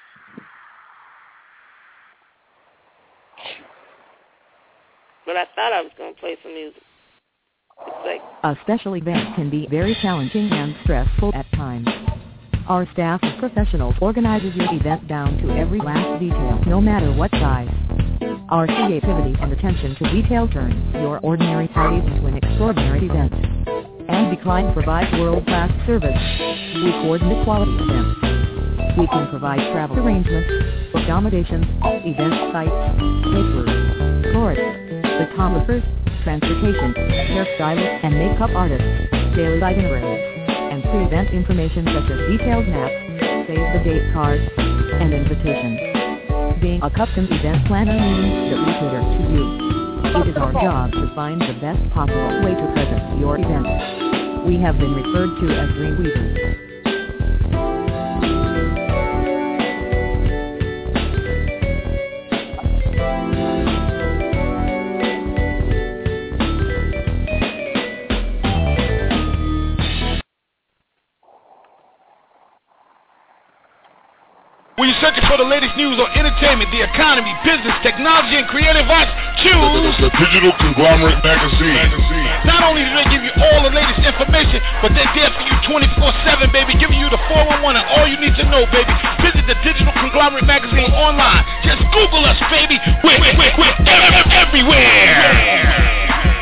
But I thought I was going to play some music. Like... A special event can be very challenging and stressful at times. Our staff of professionals organizes your event down to every last detail, no matter what size. Our creativity and attention to detail turns your ordinary parties into an extraordinary event. And Decline provides world-class service. We coordinate quality events. We can provide travel arrangements, accommodations, event sites, caterers, florists, photographers, transportation, hairstylists, and makeup artists, daily itineraries, and pre-event information such as detailed maps, save-the-date cards, and invitations. Being a custom event planner means that we cater to you. It is our job to find the best possible way to present your event. We have been referred to as Dreamweavers. When you're searching for the latest news on entertainment, the economy, business, technology, and creative arts, choose the Digital Conglomerate Magazine. Not only do they give you all the latest information, but they're there for you twenty-four seven, baby, giving you the four one one and all you need to know, baby. Visit the Digital Conglomerate Magazine online. Just Google us, baby. We're, we're, we're, we're everywhere.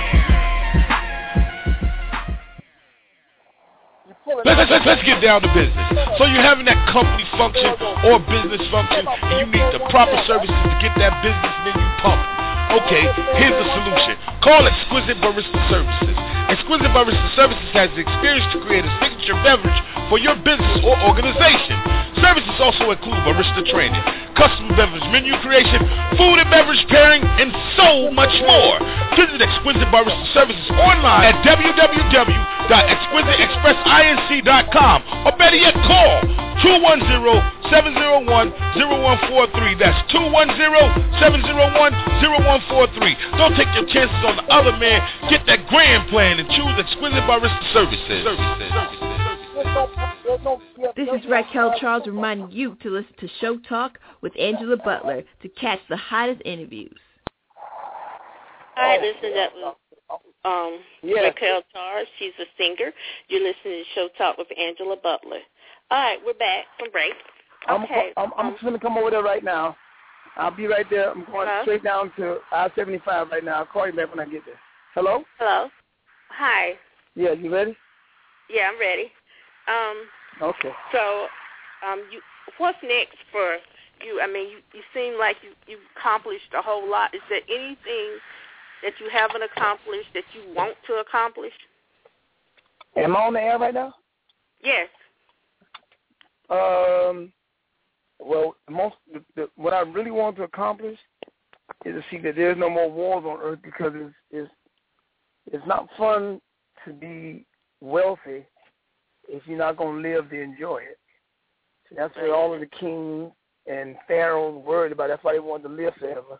Let's, let's, let's get down to business. So you're having that company function or business function, and you need the proper services to get that business menu pumping. Okay, here's the solution. Call Exquisite Barista Services. Exquisite Barista Services has the experience to create a signature beverage for your business or organization. Services also include barista training, custom beverage menu creation, food and beverage pairing, and so much more. Visit Exquisite Barista Services online at w w w dot exquisite express inc dot com or better yet call two one zero, seven zero one, zero one four three. That's two one zero, seven zero one, zero one four three. Don't take your chances on the other man. Get that grand plan and choose Exquisite Barista Services. Services. This is Raquel Charles reminding you to listen to Show Talk with Angela Butler to catch the hottest interviews. Hi, this is um, yeah. Raquel Charles. She's a singer. You're listening to Show Talk with Angela Butler. All right, we're back from break. Okay. I'm, I'm, I'm just going to come over there right now. I'll be right there. I'm going Hello? straight down to I seventy-five right now. I'll call you back when I get there. Hello? Hello. Hi. Yeah, you ready? Yeah, I'm ready. Um, okay. So, um, you, what's next for you? I mean, you, you seem like you, you've accomplished a whole lot. Is there anything that you haven't accomplished that you want to accomplish? Am I on the air right now? Yes. Um. Well, most the, the, what I really want to accomplish is to see that there's no more wars on Earth, because it's it's, it's not fun to be wealthy if you're not going to live to enjoy it. So that's what all of the kings and pharaohs worried about. That's why they wanted to live forever.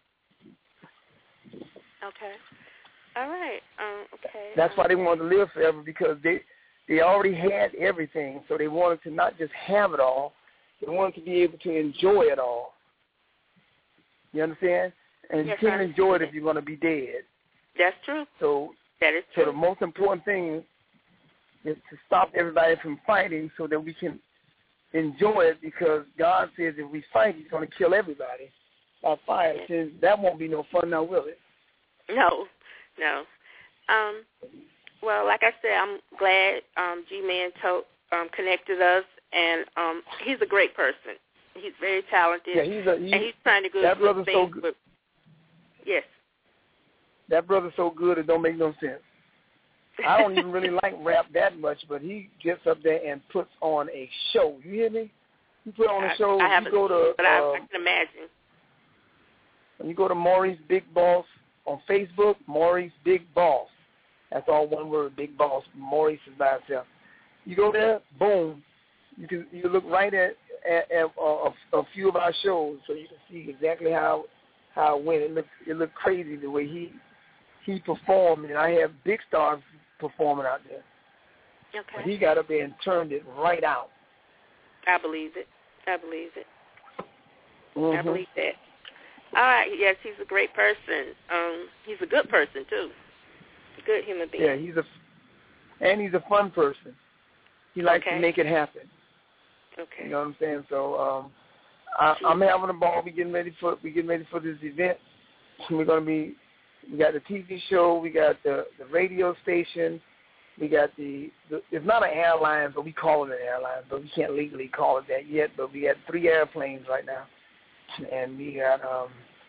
Okay. All right. Um, okay. That's why they wanted to live forever, because they they already had everything. So they wanted to not just have it all. They wanted to be able to enjoy it all. You understand? And yes, you can't enjoy it if you're going to be dead. That's true. So, that is true. So the most important thing is to stop everybody from fighting so that we can enjoy it, because God says if we fight, he's going to kill everybody by fire. Yes. Says that won't be no fun now, will it? No, no. Um, well, like I said, I'm glad um, G-Man to- um, connected us, and um, he's a great person. He's very talented, yeah, he's a, he's, and he's trying to do that good brother's things. so good. With, yes. That brother's so good it don't make no sense. I don't even really like rap that much, but he gets up there and puts on a show. You hear me? You put on a show. I, I haven't you go to, seen, but uh, I, I can imagine. When you go to Maurice Big Boss on Facebook, Maurice Big Boss. That's all one word, Big Boss. Maurice is by itself. You go there, boom. You can you look right at at, at uh, a, a few of our shows, so you can see exactly how how it went. It looked it looked crazy the way he he performed, and I have big stars performing out there. Okay. But he got up there and turned it right out. I believe it. I believe it. Mm-hmm. I believe that. All right. Yes, he's a great person. Um, he's a good person too. A good human being. Yeah, he's a and he's a fun person. He likes okay. to make it happen. Okay. You know what I'm saying? So um, I, I'm having a ball. We getting ready for we getting ready for this event. We're gonna be. We got the T V show. We got the, the radio station. We got the, the. It's not an airline, but we call it an airline, but we can't legally call it that yet. But we got three airplanes right now, and we got um.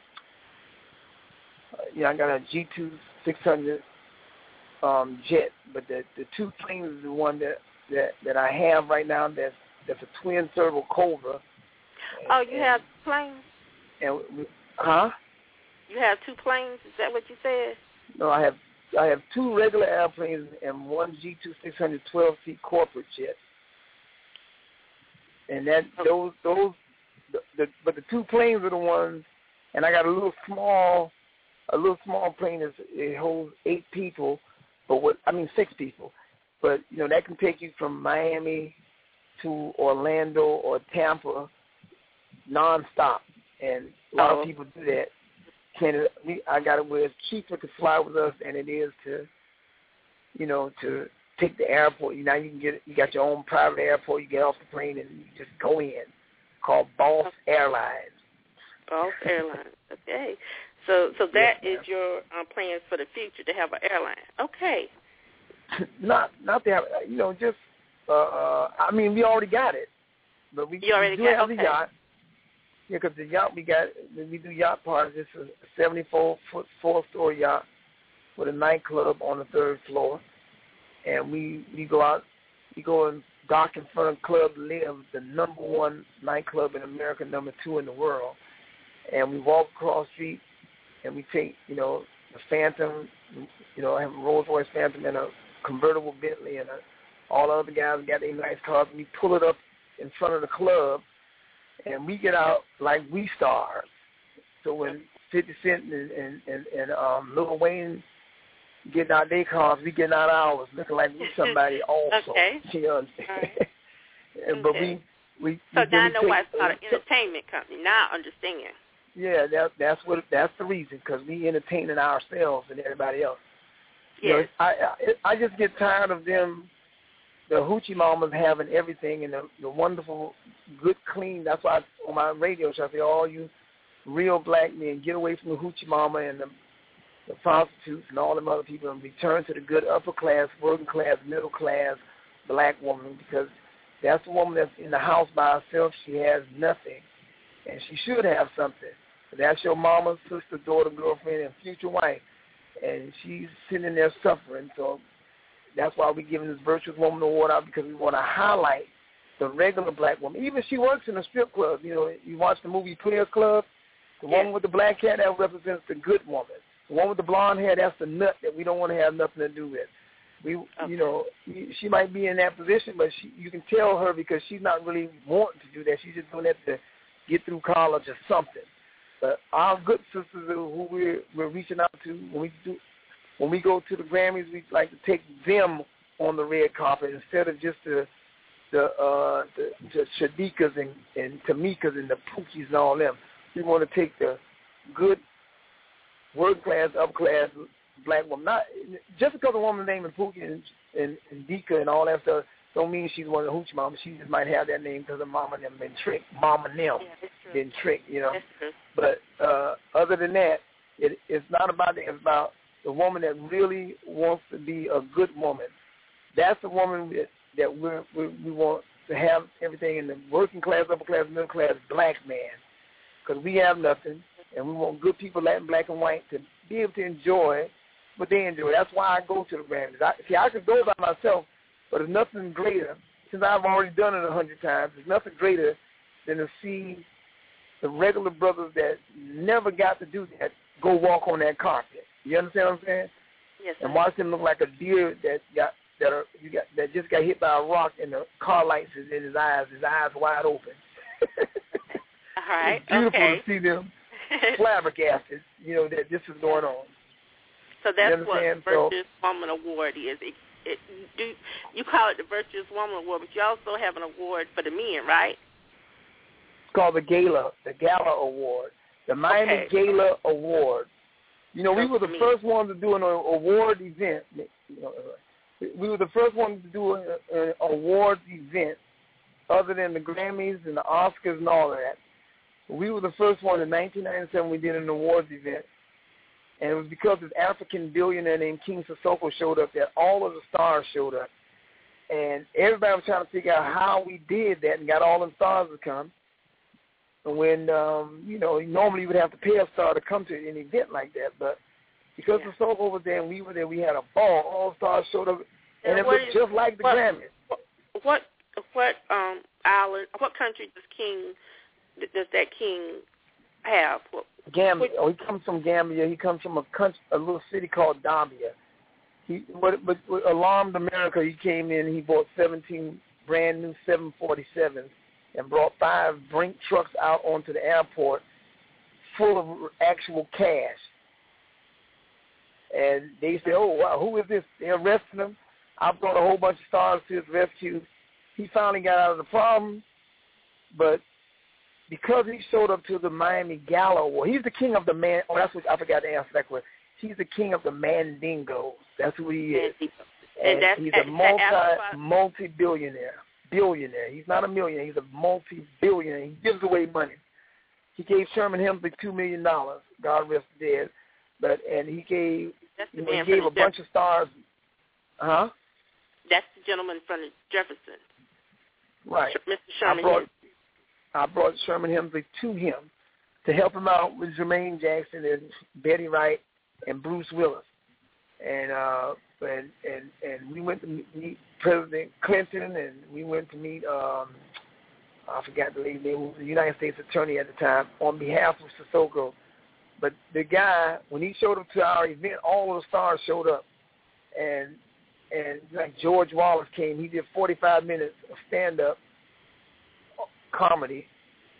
Yeah, I got a G two six hundred um jet, but the the two planes is the one that. That, that I have right now, that's that's a twin servo Cobra. And, oh, you and, have planes? And we, huh? You have two planes? Is that what you said? No, I have I have two regular airplanes and one G two six hundred twelve seat corporate jet. And that okay. those those the, the but the two planes are the ones, and I got a little small a little small plane that it holds eight people, but what I mean six people. But, you know, that can take you from Miami to Orlando or Tampa nonstop. And a lot oh. of people do that. Canada, we, I got it where it's cheaper to fly with us than it is to, you know, to take the airport. You know, you can get, you got your own private airport. You get off the plane and you just go in. Called Boss Airlines. Boss Airlines. Okay. So, so that yes, is your um, plans for the future, to have an airline. Okay. Not, not that, you know, just, uh, uh, I mean, we already got it. But we, you already we do got, have okay. the yacht. Yeah, because the yacht we got, we do yacht parties. It's a seventy-four foot, four-story yacht with a nightclub on the third floor. and we, we go out, we go and dock in front of Club Live, the number one nightclub in America, number two in the world. And we walk across the street, and we take, you know, the Phantom, you know, I have a Rolls Royce Phantom and a convertible Bentley, and a, all the other guys got their nice cars, and we pull it up in front of the club, and we get out like we stars. So when fifty Cent and, and, and, and um, Lil Wayne getting out their cars, we getting out ours, looking like we somebody also. Okay. You know what I'm saying? Right. But okay. we, we So we now I know take, why it's called an so, entertainment company. Now I understand. Yeah, that, that's what that's the reason, because we entertaining ourselves and everybody else. Yes. You know, I, I I just get tired of them, the hoochie mamas having everything, and the, the wonderful, good, clean. That's why I, on my radio show I say, all you real black men, get away from the hoochie mama and the, the prostitutes and all them other people, and return to the good upper class, working class, middle class black woman, because that's the woman that's in the house by herself. She has nothing, and she should have something. But that's your mama, sister, daughter, girlfriend, and future wife, and she's sitting there suffering. So that's why we're giving this Virtuous Woman Award out, because we want to highlight the regular black woman. Even if she works in a strip club, you know, you watch the movie Players Club, the yes. woman with the black hair, that represents the good woman. The one with the blonde hair, that's the nut that we don't want to have nothing to do with. We, okay. you know, she might be in that position, but she, you can tell her because she's not really wanting to do that. She's just doing that to get through college or something. But our good sisters who we're, we're reaching out to, when we do, when we go to the Grammys, we like to take them on the red carpet instead of just the the uh, the, the Shadikas and, and Tamikas and the Pookies and all them. We want to take the good work class, up class black woman. Not just because a woman named Pookie and, and, and Dika and all that stuff don't mean she's one of the hoochie mamas. She just might have that name because her mama and them been tricked. Mama and them yeah, been tricked, you know. That's true. But uh, other than that, it, it's not about that. It's about the woman that really wants to be a good woman. That's the woman that, that we're, we we want to have everything in the working class, upper class, middle class black man, because we have nothing, and we want good people, Latin, black, and white, to be able to enjoy what they enjoy. That's why I go to the Grammys. I, see, I could go by myself, but there's nothing greater, since I've already done it a hundred times, there's nothing greater than to see the regular brothers that never got to do that go walk on that carpet. You understand what I'm saying? Yes. And watch them look like a deer that got that are you got that just got hit by a rock and the car lights is in his eyes, his eyes wide open. All right. It's beautiful okay. to see them flabbergasted, you know, that this is going on. So that's you what so, Virtuous Woman Award is. It, it, do you call it the Virtuous Woman Award, but you also have an award for the men, right? It's called the Gala, the Gala Award, the Miami okay. Gala Award. You know, we were the me. first ones to do an award event. You know, we were the first ones to do an, an awards event other than the Grammys and the Oscars and all of that. We were the first one in nineteen ninety-seven. We did an awards event. And it was because this African billionaire named King Sissoko showed up that all of the stars showed up. And everybody was trying to figure out how we did that and got all the stars to come. And when, um, you know, normally you would have to pay a star to come to an event like that. But because yeah. Sissoko was there and we were there, we had a ball. All the stars showed up. And, and it looked is, just like the what, Grammys. What, what um, island, what country does King, does that king have? What, Gambia. Oh, he comes from Gambia. He comes from a country, a little city called Gambia. He, but, but what alarmed America, he came in. He bought seventeen brand new seven forty-sevens and brought five Brink trucks out onto the airport full of actual cash. And they said, "Oh wow, who is this?" They arrested him. I brought a whole bunch of stars to his rescue. He finally got out of the problem, but because he showed up to the Miami Gala Award, he's the king of the man. Oh, that's what I forgot to answer that question. He's the king of the Mandingos. That's who he is. And, and he's a multi multi billionaire. Billionaire. He's not a millionaire. He's a multi billionaire. He gives away money. He gave Sherman Hemsley two million dollars. God rest his dead. But and he gave you know, he gave a bunch of stars. Huh? That's the gentleman from Jefferson. Right. Mister Sherman I brought, Hemsley. I brought Sherman Hemsley to him to help him out with Jermaine Jackson and Betty Wright and Bruce Willis. And uh, and and and we went to meet President Clinton, and we went to meet um, I forgot the lady's name, who was the United States Attorney at the time, on behalf of Sissoko. But the guy, when he showed up to our event, all of the stars showed up, and and like George Wallace came, he did forty-five minutes of stand-up comedy.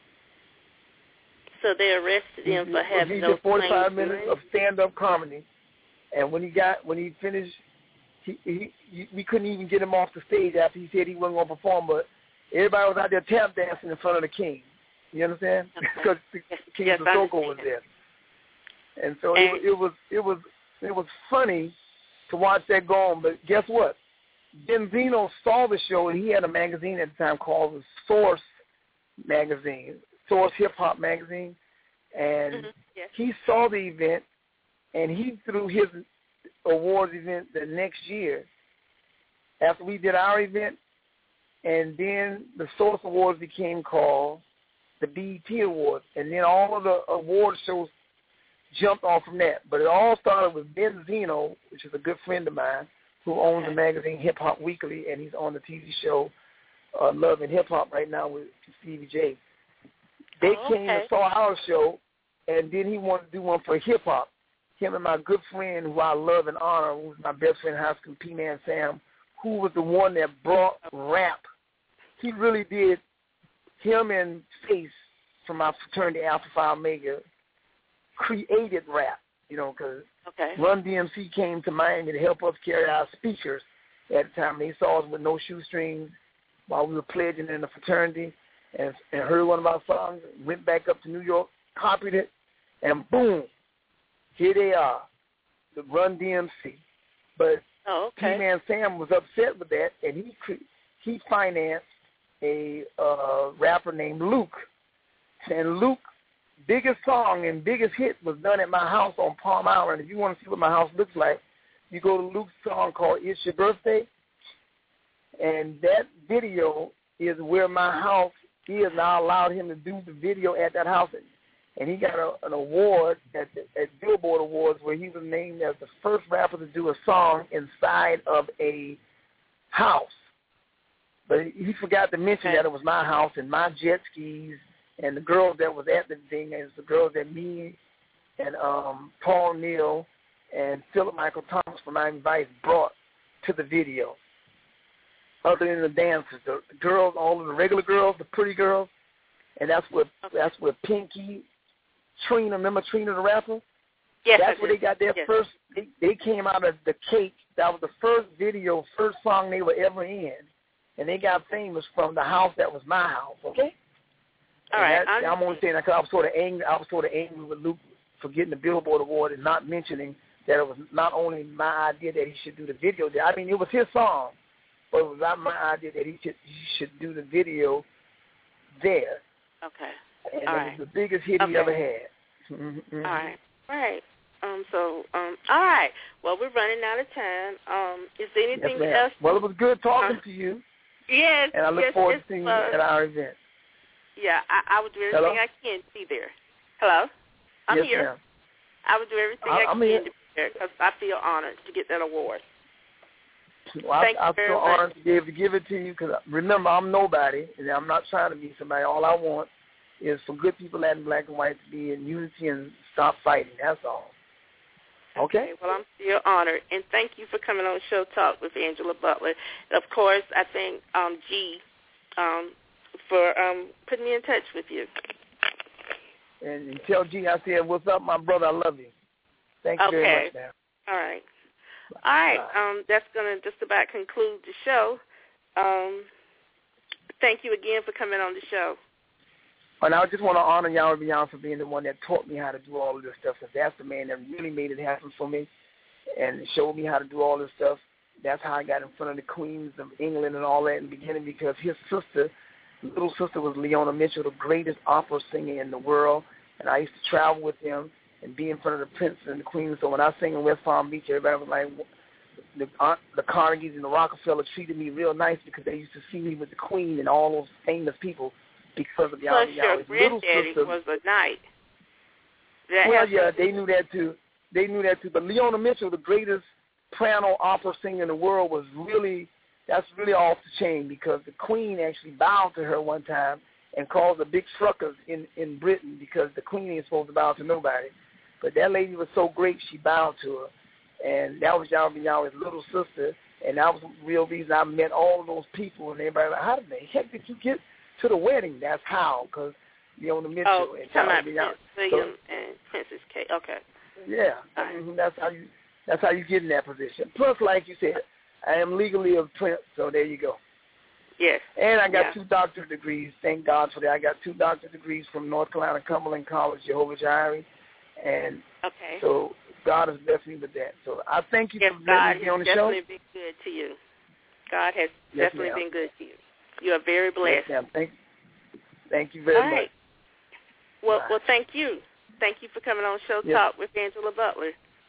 So they arrested him he, for having he no did forty-five claims, minutes right? of stand-up comedy, and when he got when he finished, he, he, he we couldn't even get him off the stage after he said he wasn't going to perform, but everybody was out there tap dancing in front of the king. You understand? Because Okay. King yes, Sissoko was there, and so and, it, it was it was it was funny to watch that go on. But guess what? Benzino saw the show, and he had a magazine at the time called the Source magazine, Source Hip Hop magazine, and mm-hmm. yes. he saw the event, and he threw his awards event the next year after we did our event, and then the Source Awards became called the B E T Awards, and then all of the award shows jumped off from that. But it all started with Benzino, which is a good friend of mine, who owns okay. the magazine Hip Hop Weekly, and he's on the T V show uh, Love and Hip Hop right now with Stevie J. They oh, came okay. and saw our show, and then he wanted to do one for hip hop. Him and my good friend, who I love and honor, who was my best friend in high school, P-Man Sam, who was the one that brought rap. He really did. Him and Face from my fraternity Alpha Phi Omega created rap, you know, because okay. Run D M C came to Miami to help us carry our speakers at the time. They saw us with no shoestrings while we were pledging in the fraternity, and, and heard one of our songs, went back up to New York, copied it, and boom, here they are, the Run D M C. But oh, okay. P-Man Sam was upset with that, and he he financed a uh, rapper named Luke. And Luke's biggest song and biggest hit was done at my house on Palm Island. If you want to see what my house looks like, you go to Luke's song called It's Your Birthday, and that video is where my house is, and I allowed him to do the video at that house. And he got a, an award at, the, at Billboard Awards where he was named as the first rapper to do a song inside of a house. But he forgot to mention that it was my house and my jet skis, and the girls that was at the thing is the girls that me and um, Paul Neal and Philip Michael Thomas from Miami Vice brought to the video. Other than the dancers, the, the girls, all of the regular girls, the pretty girls, and that's where that's where Pinky, Trina, remember Trina the rapper? Yes, that's where they got their yes. first. They, they came out of the Cake. That was the first video, first song they were ever in, and they got famous from the house that was my house. Okay. All and right. That, I'm only saying that because I was sort of angry. I was sort of angry with Luke for getting the Billboard Award and not mentioning that it was not only my idea that he should do the video there. I mean, it was his song, but it was not my idea that he should he should do the video there. Okay. And all it right. was the biggest hit okay. he ever had. Mm-hmm. All right. All right. Um. So. Um. All right. Well, we're running out of time. Um. Is there anything yes, else? Well, it was good talking uh, to you. Yes. And I look yes, forward to seeing you uh, at our event. Yeah, I, I would do everything Hello? I can to be there. Hello? I'm yes, here. Ma'am. I would do everything I, I, I I'm can here. to be there because I feel honored to get that award. Well, Thank I, you I very feel much. honored to be able to give it to you because, remember, I'm nobody, and I'm not trying to be somebody. All I want is for good people that in black and white to be in unity and stop fighting. That's all. Okay? Okay, well, I'm still honored. And thank you for coming on Show Talk with Angela Butler. And of course, I thank um, G um, for um, putting me in touch with you. And, and tell G I said, what's up, my brother? I love you. Thank you okay. very much, man. All right. All right. Um, that's going to just about conclude the show. Um, thank you again for coming on the show. And I just want to honor y'all Beyond for being the one that taught me how to do all of this stuff. Because that's the man that really made it happen for me and showed me how to do all this stuff. That's how I got in front of the queens of England and all that in the beginning, because his sister, little sister, was Leona Mitchell, the greatest opera singer in the world. And I used to travel with him and be in front of the princes and the queens. So when I sang in West Palm Beach, everybody was like, the, uh, the Carnegies and the Rockefeller treated me real nice because they used to see me with the queen and all those famous people because of y'all. Plus, your granddaddy was a knight. That well, yeah, they knew that too. They knew that too. But Leona Mitchell, the greatest piano opera singer in the world was really, that's really off the chain, because the Queen actually bowed to her one time and caused a big ruckus in, in Britain, because the Queen ain't supposed to bow to nobody. But that lady was so great, she bowed to her. And that was Yahweh Yahweh's little sister, and that was the real reason I met all of those people. And everybody was like, how did the heck did you get to the wedding? That's how, because you're on the Mitchell. Oh, and talking about Prince William so, and Princess Kate. Okay. Yeah, Right. mm-hmm, that's how you that's how you get in that position. Plus, like you said, I am legally a prince, so there you go. Yes. And I got yeah. two doctorate degrees. Thank God for that. I got two doctorate degrees from North Carolina Cumberland College, Jehovah Jireh, and okay. so God has blessed me with that. So I thank you yes, for God letting me be on the has show. definitely been good to you. God has Yes, definitely ma'am. been good to you. You are very blessed. Yes, ma'am. Thank, thank you very All much. right. Well, Bye. well, thank you. Thank you for coming on Show Yes. Talk with Angela Butler.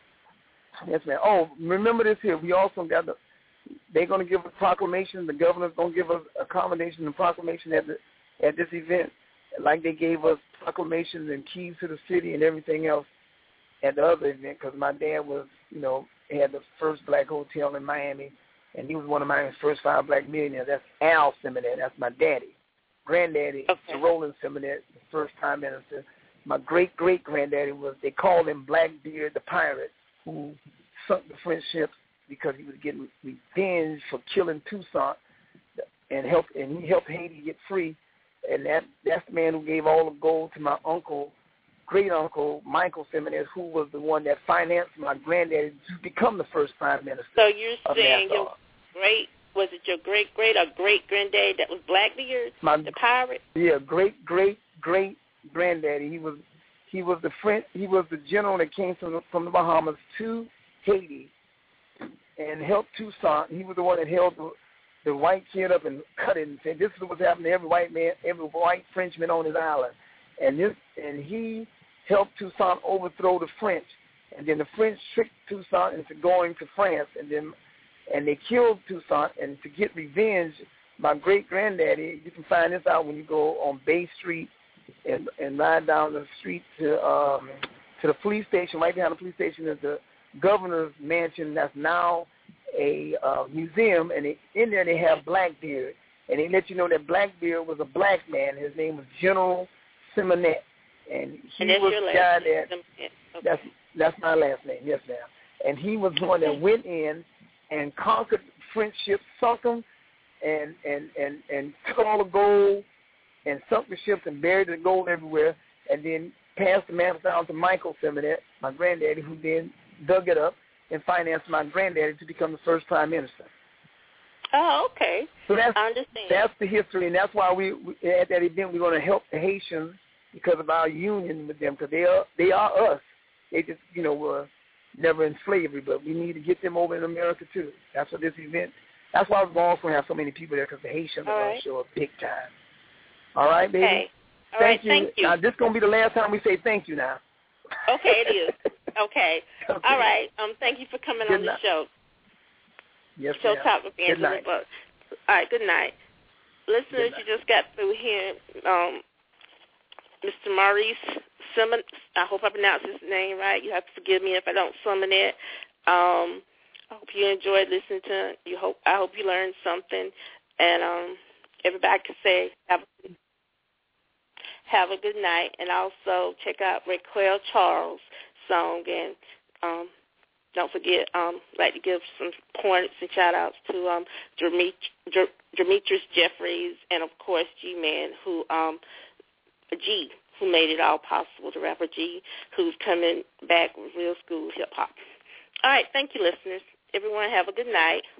Yes, ma'am. Oh, remember this here. We also got the, they're going to give a proclamation. The governor's going to give us a commendation and proclamation at the, at this event, like they gave us proclamations and keys to the city and everything else at the other event, because my dad was, you know, had the first black hotel in Miami, and he was one of Miami's first five black millionaires. That's Al Seminary. That's my daddy. Granddaddy, Okay. Roland Seminary, the first prime minister. My great-great-granddaddy was, they called him Blackbeard the Pirate, who sunk the French ships because he was getting revenge for killing Toussaint and helped, and he helped Haiti get free. And that that's the man who gave all the gold to my uncle, great-uncle, Michael Seminary, who was the one that financed my granddaddy to become the first prime minister. So you're of saying Nassau. your great, was it your great-great or great-granddad that was Blackbeard, My, the pirate? Yeah, great-great-great-granddaddy. He was he was the French, he was the general that came from the, from the Bahamas to Haiti and helped Toussaint. He was the one that held the, the white kid up and cut it and said, "This is what's happening to every white man, every white Frenchman on his island." And this, and he helped Toussaint overthrow the French. And then the French tricked Toussaint into going to France, and then and they killed Toussaint. And to get revenge, my great granddaddy, you can find this out when you go on Bay Street and and ride down the street to um, to the police station. Right behind the police station is the governor's mansion. That's now a uh, museum, and they, in there they have Blackbeard, and they let you know that Blackbeard was a black man. His name was General Simonette, and he and that's was your the last guy name. that Okay. that's that's my last name. Yes, ma'am. And he was the one that went in and conquered French ships, sunk them, and and and and took all the gold and sunk the ships and buried the gold everywhere, and then passed the mantle down to Michael Seminette, my granddaddy, who then dug it up and financed my granddaddy to become the first prime minister. Oh, okay. So that's I understand. that's the history, and that's why we, we at that event we're going to help the Haitians because of our union with them, because they are they are us. They just you know were never in slavery, but we need to get them over in America too. That's what this event. That's why we're going to have so many people there, because the Haitians All are going right. to show up big time. All right, baby. Okay. All thank right, you. thank you. Now this is going to be the last time we say thank you. Now. Okay, it is. Okay. Okay. All right. Um, thank you for coming Good on the night. show. Yes, Show ma'am. Talk with Good Angela night. Butler. All right, good night. Listeners, Good night. you just got through here. Um, Mister Maurice Simmons, I hope I pronounced his name right. You have to forgive me if I don't summon it. Um, I hope you enjoyed listening to it. You hope I hope you learned something. And um, everybody can say have a, have a good night. And also check out Raquel Charles' song. And um, don't forget, um, I'd like to give some points and shout-outs to um, Demet- Demetrius Jeffries and, of course, G-Man, who um, G, who made it all possible, the rapper G, who's coming back with real school hip-hop. All right, thank you, listeners. Everyone have a good night.